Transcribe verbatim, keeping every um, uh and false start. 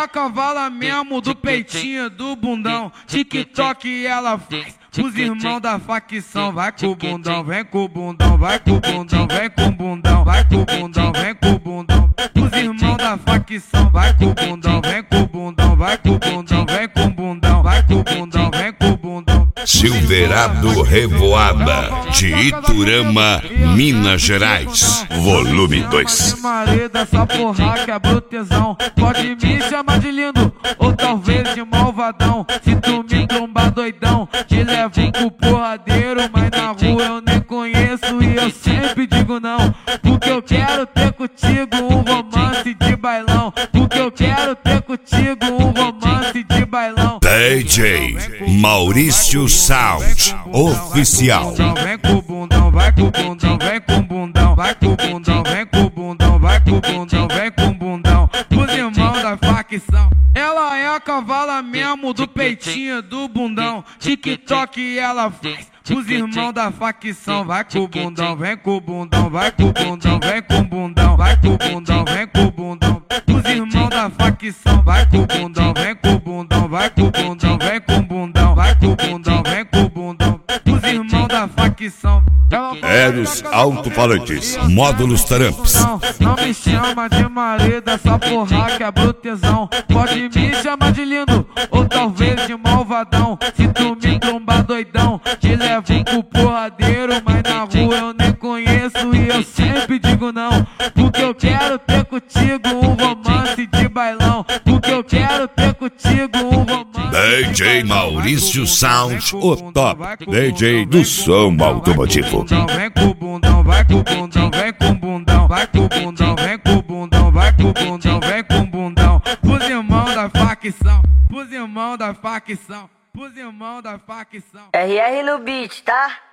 a cavala mesmo do peitinho, do bundão. TikTok ela faz os irmãos da facção. Vai com o bundão, vem com o bundão, vai com o bundão, vem com o bundão, vai com o bundão, vem com o bundão. Os irmãos da facção, vai com o bundão, vem com o bundão, vai com o bundão, vem com o bundão, vai com o bundão, vem com o bundão. Silverado Revoada, de Iturama, Minas Gerais, volume dois. Marido, essa porra que é brutezão. Pode me chamar de lindo, ou talvez de malvadão. Se tu me trombar doidão, te levo pro porradeiro. Mas na rua eu nem conheço e eu sempre digo não. Porque eu quero ter contigo um romance de bailão. Porque eu quero ter contigo um romance de bailão. D J Maurício Sound Oficial. Vem com o bundão, vai com o bundão, vem com o bundão, vai com o bundão, vem com o bundão, vai com o bundão, vem com o bundão. Os irmãos da facção. Ela é a cavala mesmo do peitinho, do bundão. TikTok ela faz os irmãos da facção. Vai com o bundão, vem com o bundão, vai com o bundão, vem com o bundão, vai com o bundão, vem com o bundão. Os irmãos da facção. Vai com o bundão, vem com o bundão, vai com o bundão, vem com o bundão, vai com o bundão, vem com o bundão. Os irmãos da facção. Eros Alto-Falantes, módulos Taramps. Não, não me chama de marido, essa porra que é brutezão. Pode me chamar de lindo, ou talvez de malvadão. Se tu me trombar doidão, te levo pro porradeiro. Mas na rua eu nem conheço e eu sempre digo não. Porque eu quero ter contigo um romance de bailão. Porque eu quero ter contigo um romance. D J Maurício Sound, o top D J do som automotivo. Vem com o bundão, vai com o bundão, vem com o bundão, vai com o bundão, vem com o bundão, vai com o bundão, vem com o bundão. Os irmãos da facção, os irmãos da facção, os irmãos da facção. R R no beat, tá?